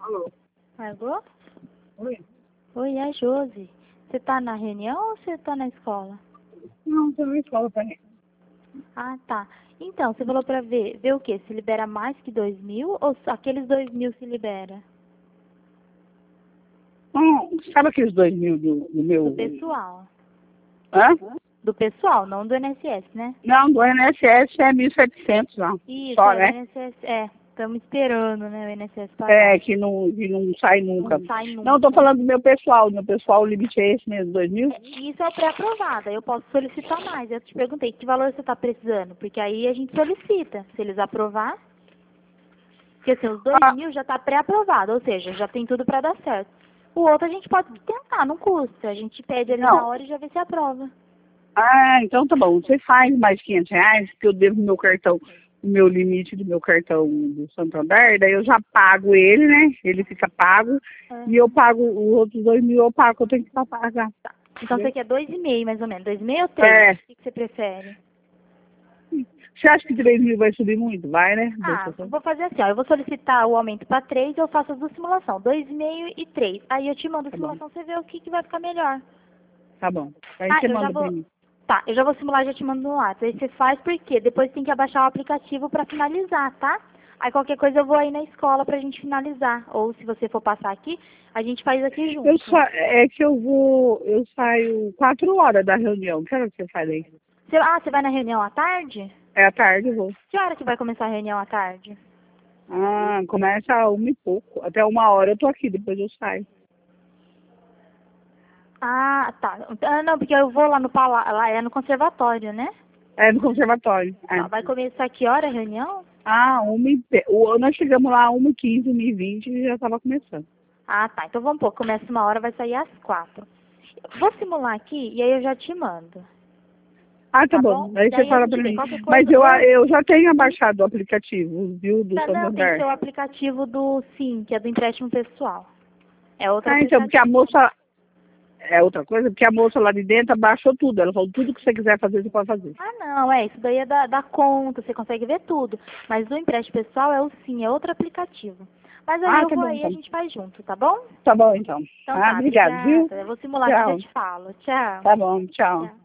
Alô? Alô? Oi? Oi, é a Josi. Você tá na reunião ou você tá na escola? Não, tô na escola também. Ah, tá. Então, você falou pra ver o quê? Se libera mais que 2.000 ou só aqueles 2.000 se libera? Sabe aqueles 2.000 do Do meu... pessoal. Hã? Do pessoal, não do INSS, né? Não, do INSS é 1.700 lá. Isso, Só, é, do né? INSS. É, estamos esperando, né, o INSS É, pagar. que não sai nunca. Não sai Não, tô nunca. falando do meu pessoal. Do meu pessoal, o limite é esse mesmo, 2.000? Isso é o pré-aprovado, aí eu posso solicitar mais. Eu te perguntei que valor você está precisando, porque aí a gente solicita. Se eles aprovar, porque assim, os Ah, 2.000 já está pré-aprovado, ou seja, já tem tudo para dar certo. O outro a gente pode tentar, não custa. A gente pede ali na não. hora e já vê se aprova. Ah, então tá bom. Você faz mais R$ 500, que eu devo no meu cartão, o meu limite do meu cartão do Santander, daí eu já pago ele, né? Ele fica pago. E eu Aham. pago os outros 2.000, eu pago, que eu tenho que pagar. Então você quer 2,5 mais ou menos, 2,5 ou 3? É. O que você prefere? Você acha que 3.000 vai subir muito? Vai, né? Deixa Ah, eu ver. vou fazer assim, ó, eu vou solicitar o aumento para 3 e eu faço as duas simulações, 2,5 e 3. Aí eu te mando a Tá bom, simulação, você vê o que vai ficar melhor. tá bom. Aí Ah, você eu já manda pra vou. mim. Tá, eu já vou simular e já te mando no WhatsApp. Aí você faz porque depois tem que abaixar o aplicativo pra finalizar, tá? Aí qualquer coisa eu vou aí na escola pra gente finalizar. Ou se você for passar aqui, a gente faz aqui junto. É que eu saio 4 horas da reunião. Que hora que você faz aí? Você vai na reunião à tarde? É à tarde, eu vou. Que hora que vai começar a reunião à tarde? Ah, começa a 1 e pouco. Até 1 hora eu tô aqui, depois eu saio. Ah, tá. Ah, não, porque eu vou lá no lá é no conservatório, né? É no conservatório. É. Tá, vai começar que hora a reunião? Ah, nós chegamos lá 1h15, 1h20 e já tava começando. Ah, tá. Então vamos pôr, começa 1 hora, vai sair às 4. Vou simular aqui e aí eu já te mando. Ah, tá Tá bom. bom? Aí você Daí a fala gente pra vê. mim. Qualquer Mas coisa, eu já tenho baixado o aplicativo, viu, do Não, tem que ser Santander. o aplicativo do Sim, que é do empréstimo pessoal. É outro Ah, então, porque a aplicativo. moça... É outra coisa, porque a moça lá de dentro abaixou tudo. Ela falou, tudo que você quiser fazer, você pode fazer. Ah, não, isso daí é da conta, você consegue ver tudo. Mas do empréstimo pessoal é o Sim, é outro aplicativo. Mas aí Ah, eu tá vou bom, aí e a então. gente faz junto, tá bom? Tá bom, então. Então Ah, tá, obrigado, viu? obrigada. Eu vou simular aqui e já Tchau. te falo. Tchau. Tá bom, tchau. Tchau.